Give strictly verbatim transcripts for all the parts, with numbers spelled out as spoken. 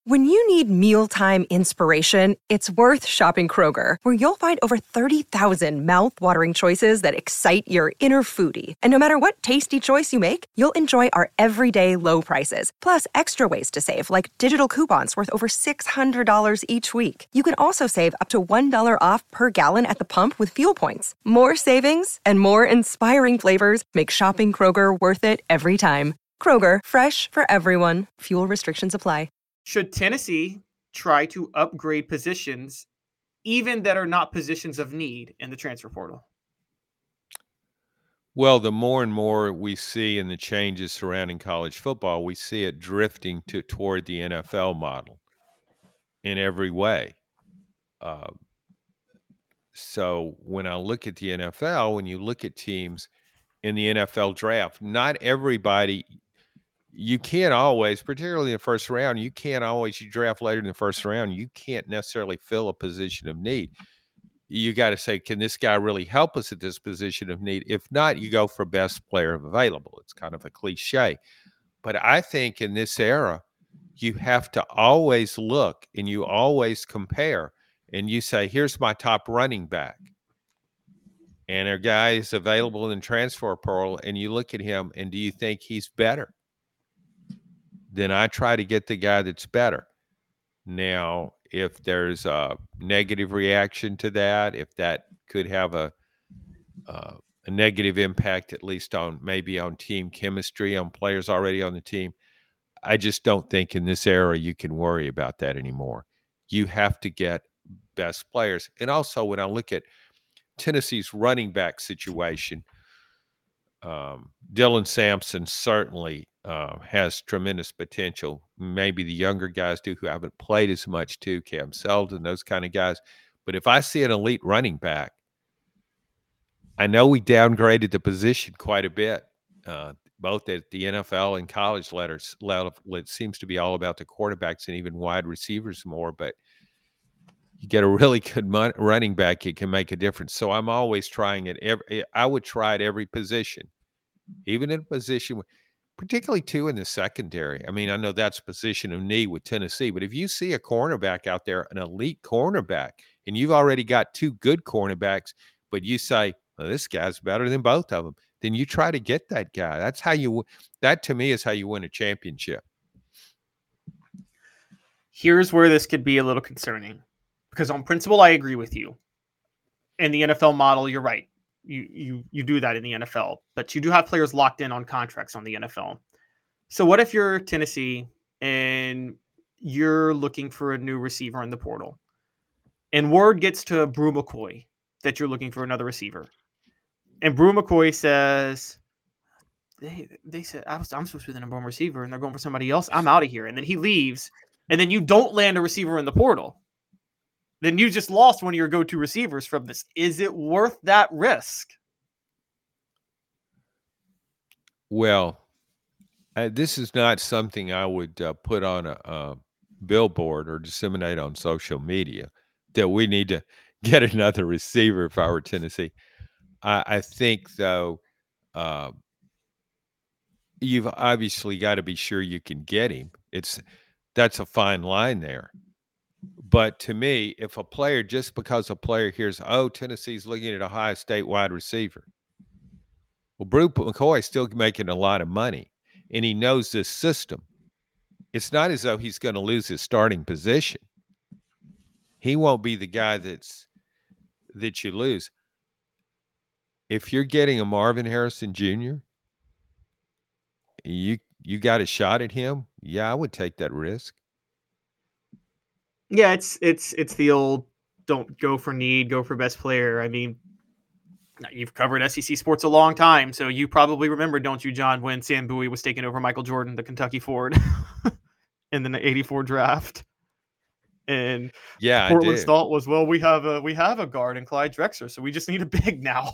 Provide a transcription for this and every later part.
When you need mealtime inspiration, it's worth shopping Kroger, where you'll find over thirty thousand mouth-watering choices that excite your inner foodie. And no matter what tasty choice you make, you'll enjoy our everyday low prices, plus extra ways to save, like digital coupons worth over six hundred dollars each week. You can also save up to one dollar off per gallon at the pump with fuel points. More savings and more inspiring flavors make shopping Kroger worth it every time. Kroger, fresh for everyone. Fuel restrictions apply. Should Tennessee try to upgrade positions, even that are not positions of need, in the transfer portal? Well, the more and more we see in the changes surrounding college football, we see it drifting to toward the N F L model in every way. Uh, so when I look at the N F L, when you look at teams in the N F L draft, not everybody – you can't always, particularly in the first round, you can't always, you draft later in the first round, you can't necessarily fill a position of need. You got to say, can this guy really help us at this position of need? If not, you go for best player available. It's kind of a cliche. But I think in this era, you have to always look and you always compare. And you say, here's my top running back. And a guy is available in the transfer portal, and you look at him, and do you think he's better? Then I try to get the guy that's better. Now, if there's a negative reaction to that, if that could have a uh, a negative impact, at least on maybe on team chemistry, on players already on the team, I just don't think in this era you can worry about that anymore. You have to get best players. And also, when I look at Tennessee's running back situation, um, Dylan Sampson certainly uh, has tremendous potential. Maybe the younger guys do who haven't played as much too, Cam Seldon, those kind of guys. But if I see an elite running back, I know we downgraded the position quite a bit, uh, both at the N F L and college letters level. It seems to be all about the quarterbacks and even wide receivers more, but you get a really good mon- running back, it can make a difference. So I'm always trying it. Every, I would try at every position, even in a position, particularly too in the secondary. I mean, I know that's a position of need with Tennessee, but if you see a cornerback out there, an elite cornerback, and you've already got two good cornerbacks, but you say, well, this guy's better than both of them, then you try to get that guy. That's how you – that to me is how you win a championship. Here's where this could be a little concerning, because on principle, I agree with you. In the N F L model, you're right. You you you do that in the N F L, but you do have players locked in on contracts on the N F L. So what if you're Tennessee and you're looking for a new receiver in the portal, and word gets to Brew McCoy that you're looking for another receiver, and Brew McCoy says, they they said I was, I'm supposed to be the number one receiver, and they're going for somebody else. I'm out of here, and then he leaves, and then you don't land a receiver in the portal. Then you just lost one of your go-to receivers from this. Is it worth that risk? Well, uh, this is not something I would uh, put on a, a billboard or disseminate on social media, that we need to get another receiver if I were Tennessee. I, I think, though, uh, you've obviously got to be sure you can get him. It's that's a fine line there. But to me, if a player, just because a player hears, oh, Tennessee's looking at a Ohio State wide receiver, well, Brew McCoy's still making a lot of money, and he knows this system. It's not as though he's going to lose his starting position. He won't be the guy that's that you lose. If you're getting a Marvin Harrison Junior, you you got a shot at him, yeah, I would take that risk. Yeah, it's it's it's the old don't go for need, go for best player. I mean, you've covered S E C sports a long time, so you probably remember, don't you, John, when Sam Bowie was taking over Michael Jordan, the Kentucky Ford, in the eighty-four draft. And yeah, Portland's thought was, well, we have a we have a guard in Clyde Drexler, so we just need a big now.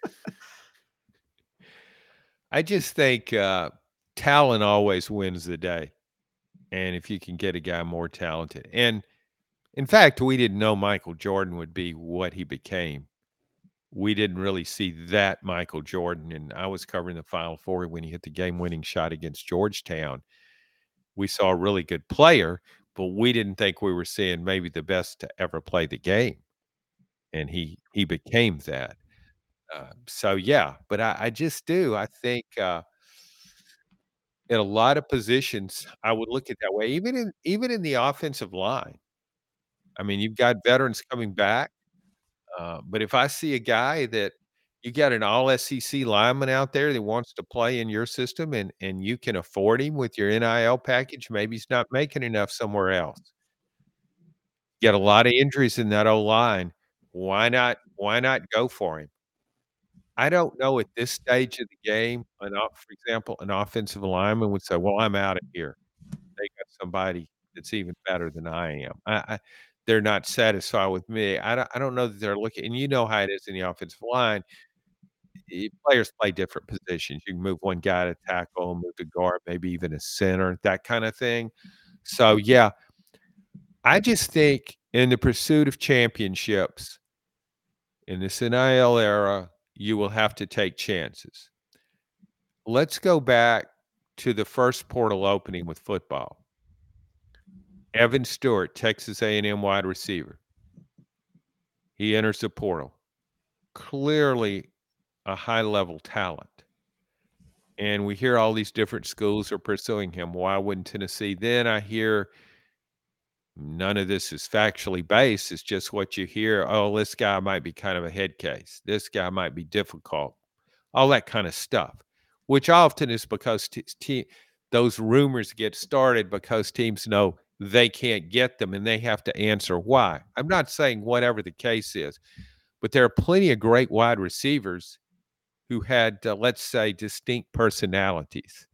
I just think uh, talent always wins the day. And if you can get a guy more talented. And, in fact, we didn't know Michael Jordan would be what he became. We didn't really see that Michael Jordan. And I was covering the Final Four when he hit the game-winning shot against Georgetown. We saw a really good player, but we didn't think we were seeing maybe the best to ever play the game, and he he became that. Uh, so yeah, but I, I just do. I think uh, in a lot of positions, I would look at that way. Even in even in the offensive line, I mean, you've got veterans coming back, uh, but if I see a guy that you got an all S E C lineman out there that wants to play in your system, and and you can afford him with your N I L package, maybe he's not making enough somewhere else. You got a lot of injuries in that O-line. Why not why not go for him? I don't know at this stage of the game, an off for example, an offensive lineman would say, "Well, I'm out of here. They got somebody that's even better than I am." I I they're not satisfied with me. I don't I don't know that they're looking, and you know how it is in the offensive line. Eh, players play different positions. You can move one guy to tackle, move to guard, maybe even a center, that kinda thing. So, yeah, I just think in the pursuit of championships, in this N I L era, you will have to take chances. Let's go back to the first portal opening with football. Evan Stewart, Texas A and M wide receiver. He enters the portal. Clearly a high-level talent. And we hear all these different schools are pursuing him. Why wouldn't Tennessee? Then I hear none of this is factually based. It's just what you hear. Oh, this guy might be kind of a head case. This guy might be difficult. All that kind of stuff, which often is because t- t- those rumors get started because teams know they can't get them and they have to answer why. I'm not saying whatever the case is, but there are plenty of great wide receivers who had, uh, let's say, distinct personalities.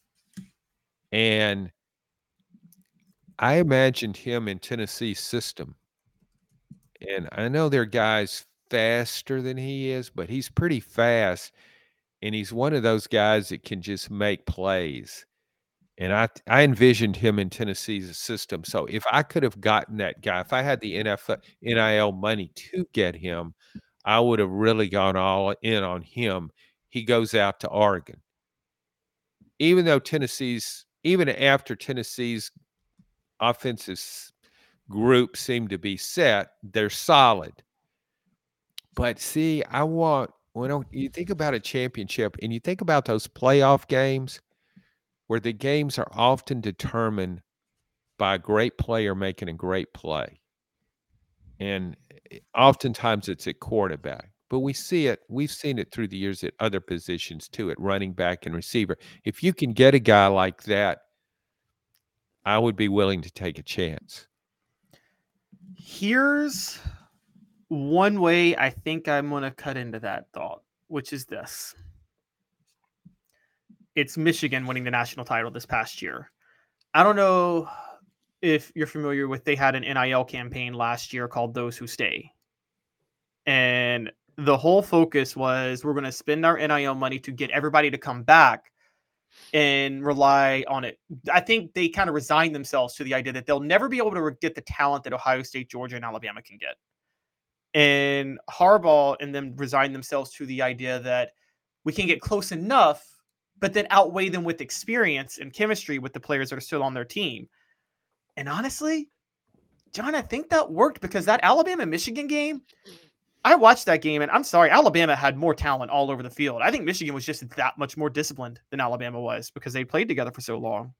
And I imagined him in Tennessee's system. And I know there are guys faster than he is, but he's pretty fast. And he's one of those guys that can just make plays. And I I envisioned him in Tennessee's system. So if I could have gotten that guy, if I had the N F L N I L money to get him, I would have really gone all in on him. He goes out to Oregon. Even though Tennessee's even after Tennessee's offensive group seemed to be set, they're solid. But see, I want when you think about a championship and you think about those playoff games where the games are often determined by a great player making a great play. And oftentimes it's at quarterback. But we see it, we've seen it through the years at other positions too, at running back and receiver. If you can get a guy like that, I would be willing to take a chance. Here's one way I think I'm going to cut into that thought, which is this. It's Michigan winning the national title this past year. I don't know if you're familiar with, they had an N I L campaign last year called Those Who Stay. And the whole focus was we're going to spend our N I L money to get everybody to come back and rely on it. I think they kind of resigned themselves to the idea that they'll never be able to get the talent that Ohio State, Georgia, and Alabama can get. And Harbaugh and them resigned themselves to the idea that we can get close enough, but then outweigh them with experience and chemistry with the players that are still on their team. And honestly, John, I think that worked because that Alabama-Michigan game, I watched that game, and I'm sorry, Alabama had more talent all over the field. I think Michigan was just that much more disciplined than Alabama was because they played together for so long.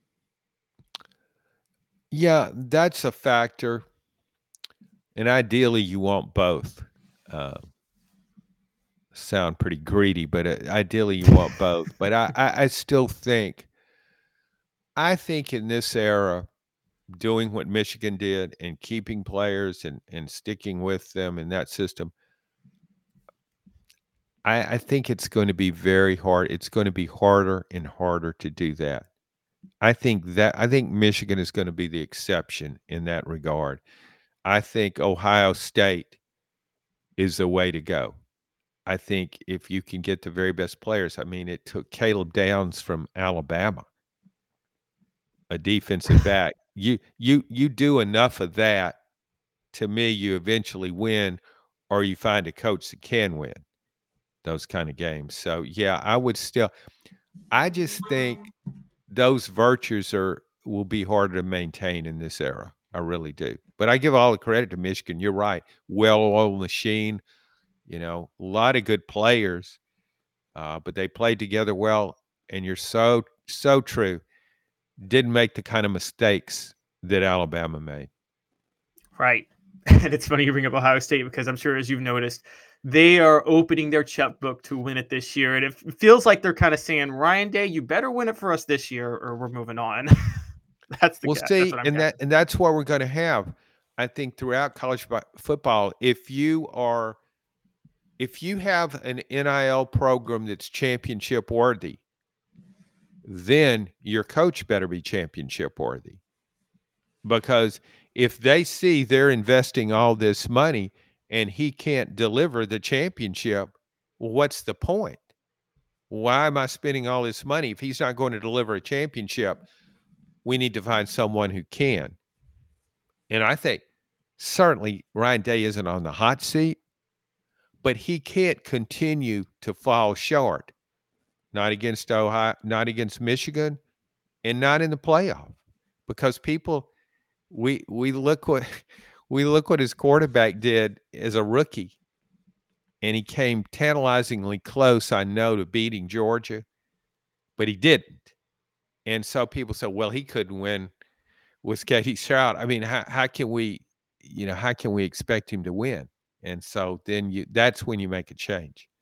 Yeah, that's a factor. And ideally, you want both. Uh, sound pretty greedy, but uh, ideally, you want both. But I, I, I still think, I think in this era, doing what Michigan did and keeping players and, and sticking with them in that system, I, I think it's going to be very hard. It's going to be harder and harder to do that. I think that I think Michigan is going to be the exception in that regard. I think Ohio State is the way to go. I think if you can get the very best players, I mean, it took Caleb Downs from Alabama, a defensive back. You you you do enough of that, to me, you eventually win, or you find a coach that can win those kind of games. So yeah, I would still I just think those virtues are will be harder to maintain in this era. I really do. But I give all the credit to Michigan. You're right. Well-oiled machine, you know, a lot of good players, uh, but they played together well. And you're so, so true. Didn't make the kind of mistakes that Alabama made. Right. And it's funny you bring up Ohio State because I'm sure, as you've noticed, they are opening their checkbook to win it this year. And it feels like they're kind of saying, Ryan Day, you better win it for us this year or we're moving on. That's the Well, guess. see, That's what I'm and that guessing. and that's what we're going to have. I think throughout college football, if you are, if you have an N I L program that's championship worthy, then your coach better be championship worthy. Because if they see they're investing all this money and he can't deliver the championship, well, what's the point? Why am I spending all this money if he's not going to deliver a championship? We need to find someone who can. And I think certainly Ryan Day isn't on the hot seat, but he can't continue to fall short. Not against Ohio, not against Michigan, and not in the playoff. Because people, we we look what we look what his quarterback did as a rookie. And he came tantalizingly close, I know, to beating Georgia, but he didn't. And so people say, well, he couldn't win with Katie Stroud. I mean, how, how can we, you know, how can we expect him to win? And so then you, that's when you make a change.